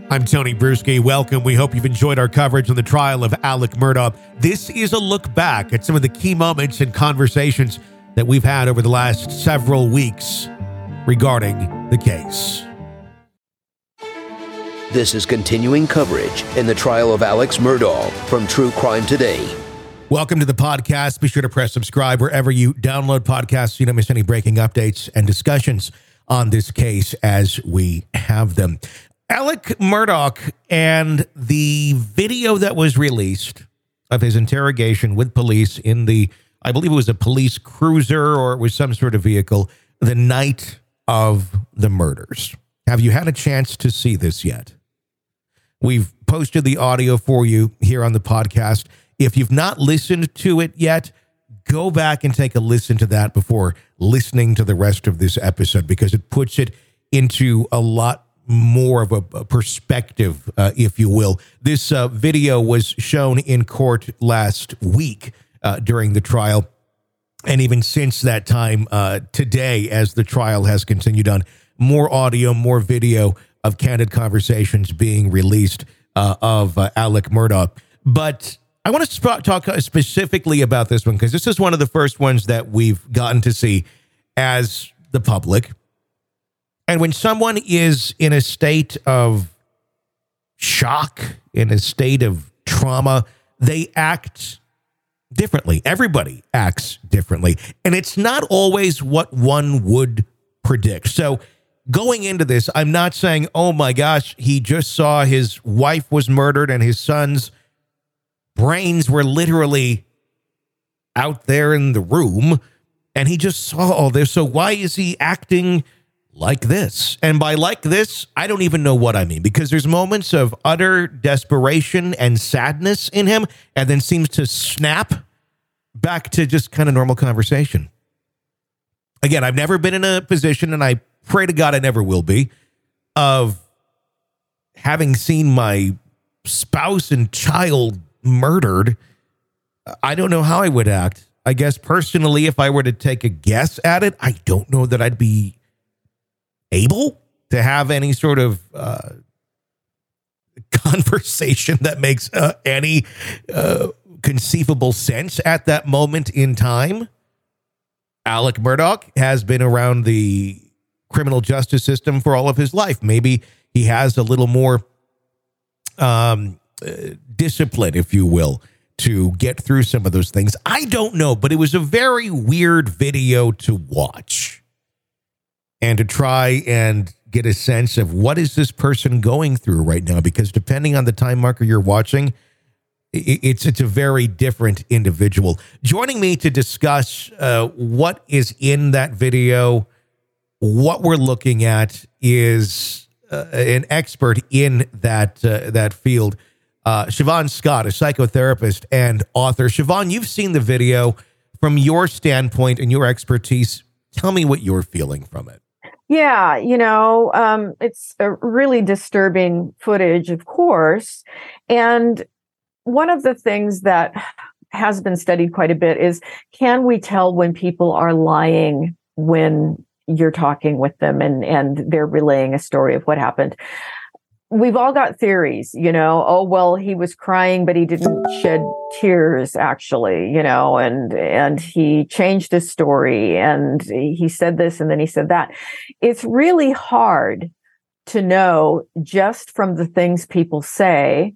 I'm Tony Bruschi. Welcome. We hope you've enjoyed our coverage on the trial of Alec Murdaugh. This is a look back at some of the key moments and conversations that we've had over the last several weeks regarding the case. This is continuing coverage in the trial of Alec Murdaugh from True Crime Today. Welcome to the podcast. Be sure to press subscribe wherever you download podcasts so you don't miss any breaking updates and discussions on this case as we have them. Alec Murdaugh and the video that was released of his interrogation with police in the, I believe it was a police cruiser or it was some sort of vehicle, the night of the murders. Have you had a chance to see this yet? We've posted the audio for you here on the podcast. If you've not listened to it yet, go back and take a listen to that before listening to the rest of this episode because it puts it into a lot more of a perspective, if you will. This video was shown in court last week during the trial. And even since that time, today, as the trial has continued on, more audio, more video of candid conversations being released of Alec Murdaugh. But I want to talk specifically about this one because this is one of the first ones that we've gotten to see as the public. And when someone is in a state of shock, in a state of trauma, they act differently. Everybody acts differently. And it's not always what one would predict. So going into this, I'm not saying, oh my gosh, he just saw his wife was murdered and his son's brains were literally out there in the room and he just saw all this. So why is he acting like this? And by like this, I don't even know what I mean because there's moments of utter desperation and sadness in him and then seems to snap back to just kind of normal conversation. Again, I've never been in a position, and I pray to God I never will be, of having seen my spouse and child murdered. I don't know how I would act. I guess personally, if I were to take a guess at it, I don't know that I'd be able to have any sort of conversation that makes any conceivable sense at that moment in time. Alec Murdaugh has been around the criminal justice system for all of his life. Maybe he has a little more discipline, if you will, to get through some of those things. I don't know, but it was a very weird video to watch and to try and get a sense of what is this person going through right now, because depending on the time marker you're watching, it's a very different individual. Joining me to discuss what is in that video, what we're looking at, is an expert in that field, Siobhan Scott, a psychotherapist and author. Siobhan, you've seen the video. From your standpoint and your expertise, tell me what you're feeling from it. Yeah, it's a really disturbing footage, of course. And one of the things that has been studied quite a bit is, can we tell when people are lying when you're talking with them and they're relaying a story of what happened? We've all got theories, oh, well, he was crying, but he didn't shed tears, actually, and he changed his story and he said this and then he said that. It's really hard to know just from the things people say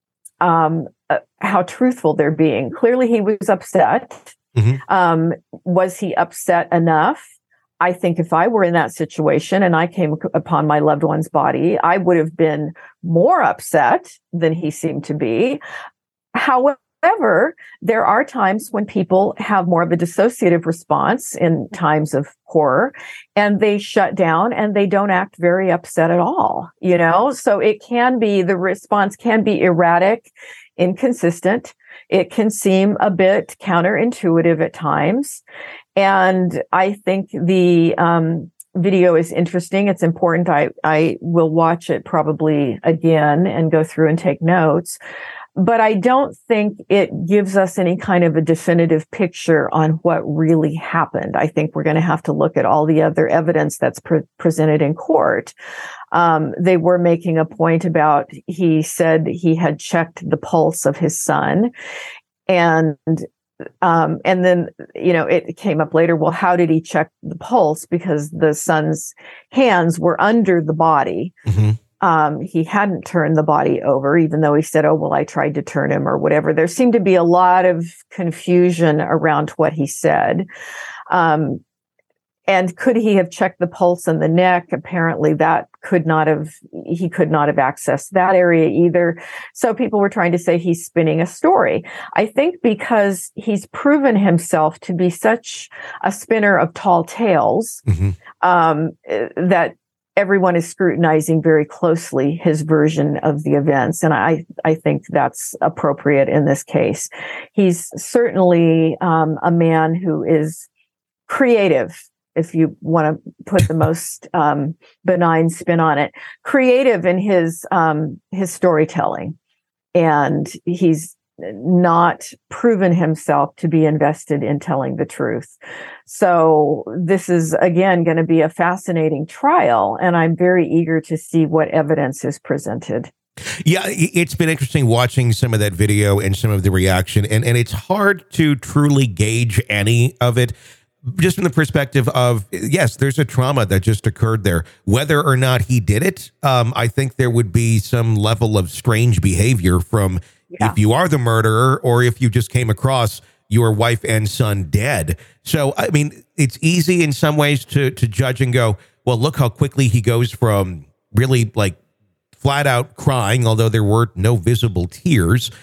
how truthful they're being. Clearly, he was upset. Mm-hmm. Was he upset enough? I think if I were in that situation and I came upon my loved one's body, I would have been more upset than he seemed to be. However, there are times when people have more of a dissociative response in times of horror, and they shut down and they don't act very upset at all, So it can be, the response can be erratic, inconsistent. It can seem a bit counterintuitive at times. And I think the video is interesting. It's important. I will watch it probably again and go through and take notes. But I don't think it gives us any kind of a definitive picture on what really happened. I think we're going to have to look at all the other evidence that's presented in court. They were making a point about, he said he had checked the pulse of his son. And then, it came up later, well, how did he check the pulse? Because the son's hands were under the body. Mm-hmm. He hadn't turned the body over, even though he said, oh, well, I tried to turn him or whatever. There seemed to be a lot of confusion around what he said. And could he have checked the pulse in the neck? Apparently he could not have accessed that area either. So people were trying to say he's spinning a story. I think because he's proven himself to be such a spinner of tall tales, that everyone is scrutinizing very closely his version of the events. And I think that's appropriate in this case. He's certainly a man who is creative, if you want to put the most benign spin on it, creative in his storytelling. And he's not proven himself to be invested in telling the truth. So this is, again, going to be a fascinating trial, and I'm very eager to see what evidence is presented. Yeah, it's been interesting watching some of that video and some of the reaction, and it's hard to truly gauge any of it, just from the perspective of, yes, there's a trauma that just occurred there. Whether or not he did it, I think there would be some level of strange behavior from if you are the murderer or if you just came across your wife and son dead. So, I mean, it's easy in some ways to judge and go, well, look how quickly he goes from really like flat out crying, although there were no visible tears,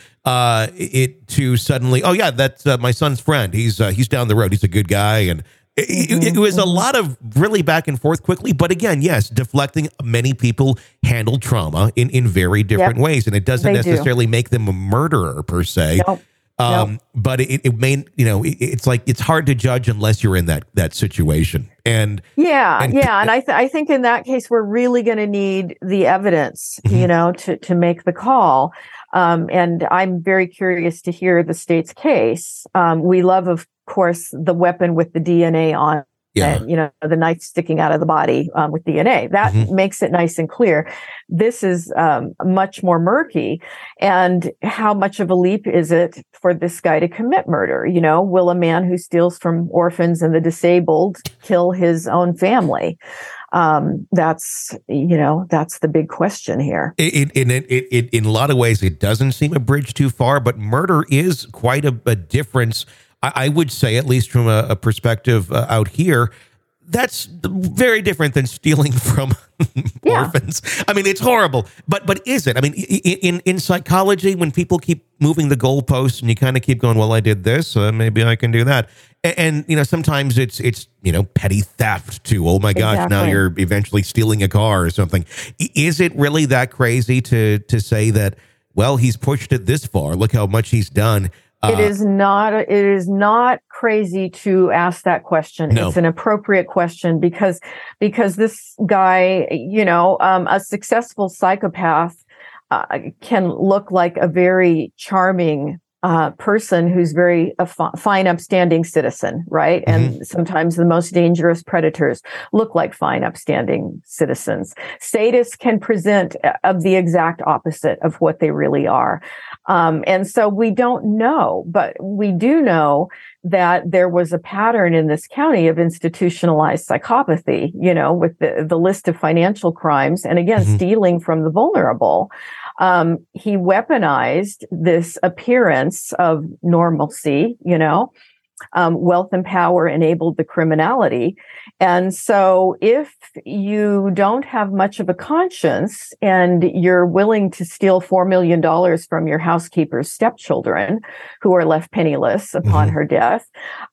to suddenly, oh yeah, that's my son's friend. He's down the road. He's a good guy. And it was a lot of really back and forth quickly. But again, yes, deflecting. Many people handle trauma in very different ways. And it doesn't necessarily make them a murderer per se. Nope. But it may, it's like, it's hard to judge unless you're in that situation. And I think in that case, we're really going to need the evidence, to make the call. And I'm very curious to hear the state's case. We love, of course, the weapon with the DNA on it, the knife sticking out of the body with DNA. That makes it nice and clear. This is much more murky. And how much of a leap is it for this guy to commit murder? Will a man who steals from orphans and the disabled kill his own family? That's the big question here. In a lot of ways, it doesn't seem a bridge too far, but murder is quite a difference. I would say, at least from a perspective out here, that's very different than stealing from orphans. I mean, it's horrible, but is it? I mean, in psychology, when people keep moving the goalposts and you kind of keep going, well, I did this, maybe I can do that. And sometimes it's petty theft too. Oh my gosh, now you're eventually stealing a car or something. Is it really that crazy to say that, well, he's pushed it this far, look how much he's done? It is not crazy to ask that question. No. It's an appropriate question because this guy, a successful psychopath can look like a very charming person who's very fine, upstanding citizen, right? And sometimes the most dangerous predators look like fine, upstanding citizens. Sadists can present of the exact opposite of what they really are. And so we don't know, but we do know that there was a pattern in this county of institutionalized psychopathy, with the list of financial crimes. And again, stealing from the vulnerable. He weaponized this appearance of normalcy, wealth and power enabled the criminality. And so if you don't have much of a conscience and you're willing to steal $4 million from your housekeeper's stepchildren who are left penniless upon her death,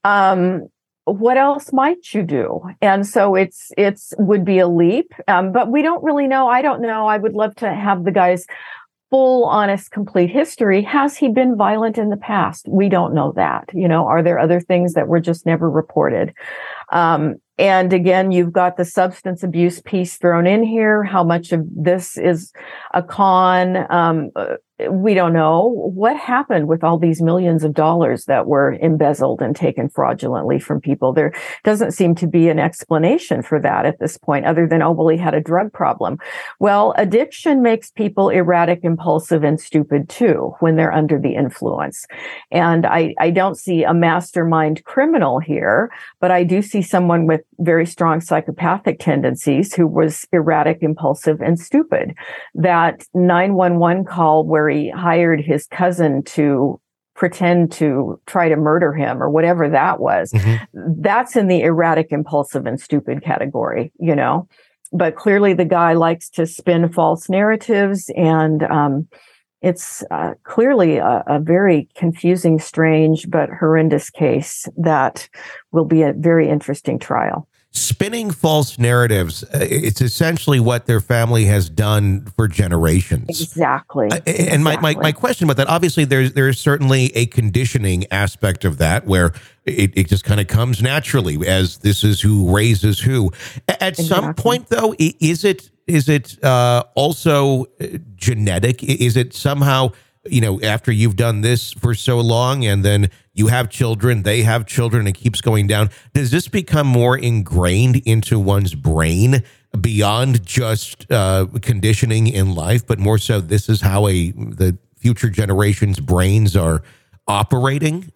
what else might you do? And so it's would be a leap, but we don't really know. I don't know. I would love to have the guy's full, honest, complete history. Has he been violent in the past? We don't know that. Are there other things that were just never reported? And again, you've got the substance abuse piece thrown in here. How much of this is a con? We don't know. What happened with all these millions of dollars that were embezzled and taken fraudulently from people? There doesn't seem to be an explanation for that at this point, other than, oh, well, he had a drug problem. Well, addiction makes people erratic, impulsive, and stupid too when they're under the influence. And I don't see a mastermind criminal here, but I do see someone with very strong psychopathic tendencies who was erratic, impulsive, and stupid. That 911 call where he hired his cousin to pretend to try to murder him or whatever that was, that's in the erratic, impulsive, and stupid category, you know. But clearly the guy likes to spin false narratives, and it's clearly a very confusing, strange, but horrendous case that will be a very interesting trial. Spinning false narratives, it's essentially what their family has done for generations. Exactly. And my question about that, obviously there's certainly a conditioning aspect of that where it just kind of comes naturally as this is who raises who. At some point, though, is it also genetic? Is it somehow, you know, after you've done this for so long and then you have children, they have children, it keeps going down. Does this become more ingrained into one's brain beyond just conditioning in life, but more so this is how the future generations' brains are operating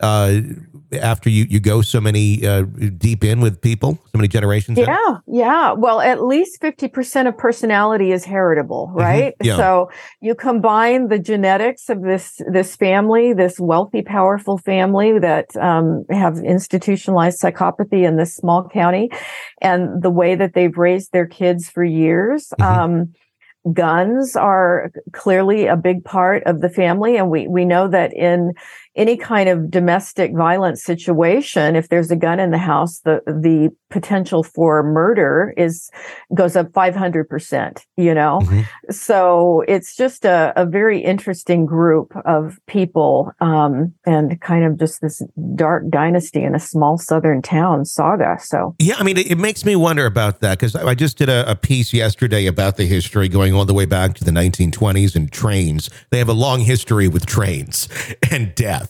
after you go so many deep in with people, so many generations in? Yeah. Well, at least 50% of personality is heritable, right? Yeah. So you combine the genetics of this family, this wealthy, powerful family that have institutionalized psychopathy in this small county, and the way that they've raised their kids for years. Guns are clearly a big part of the family. And we know that in any kind of domestic violence situation, if there's a gun in the house, the potential for murder goes up 500%, you know? So it's just a very interesting group of people, and kind of just this dark dynasty in a small southern town saga. So yeah, I mean, it makes me wonder about that, because I just did a piece yesterday about the history going all the way back to the 1920s and trains. They have a long history with trains and death.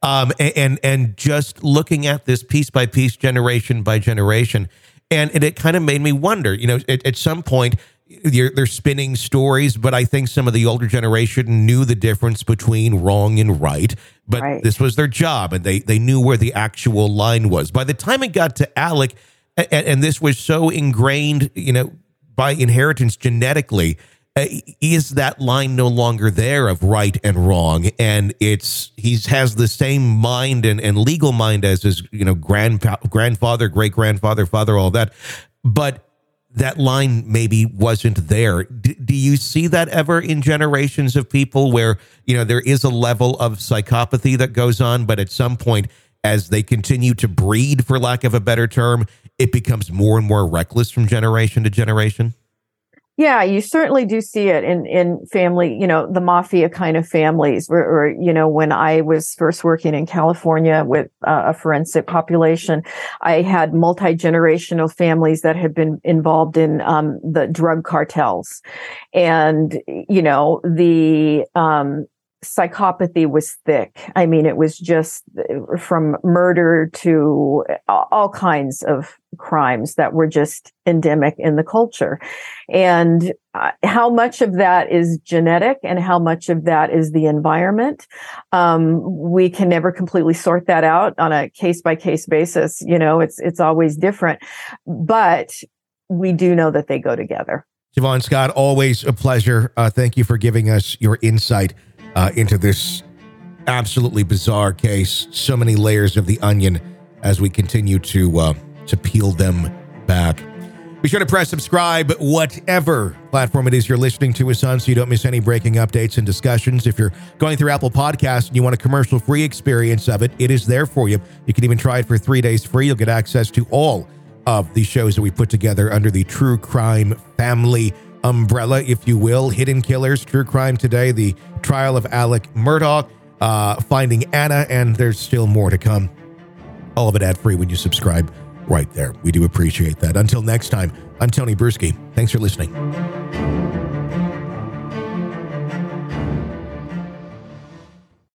And just looking at this piece by piece, generation by generation, and it kind of made me wonder, you know, at some point they're spinning stories, but I think some of the older generation knew the difference between wrong and right, but this was their job, and they knew where the actual line was. By the time it got to Alec, and this was so ingrained, you know, by inheritance genetically, is that line no longer there of right and wrong? And he has the same mind and legal mind as his, you know, grandfather, great grandfather, father, all that. But that line maybe wasn't there. Do you see that ever in generations of people where, you know, there is a level of psychopathy that goes on, but at some point, as they continue to breed, for lack of a better term, it becomes more and more reckless from generation to generation? Yeah, you certainly do see it in family, you know, the mafia kind of families where, you know, when I was first working in California with a forensic population, I had multi-generational families that had been involved in the drug cartels. And, you know, the psychopathy was thick. I mean, it was just from murder to all kinds of crimes that were just endemic in the culture. And how much of that is genetic and how much of that is the environment, we can never completely sort that out on a case-by-case basis. You know, it's always different, but we do know that they go together. Siobhan Scott, always a pleasure. Thank you for giving us your insight into this absolutely bizarre case. So many layers of the onion as we continue to peel them back. Be sure to press subscribe, whatever platform it is you're listening to us on, so you don't miss any breaking updates and discussions. If you're going through Apple Podcasts and you want a commercial-free experience of it, it is there for you. You can even try it for 3 days free. You'll get access to all of the shows that we put together under the True Crime family umbrella, if you will. Hidden Killers, True Crime Today, the trial of Alec Murdaugh, Finding Anna, and there's still more to come. All of it ad-free when you subscribe right there. We do appreciate that. Until next time, I'm Tony Brueski. Thanks for listening.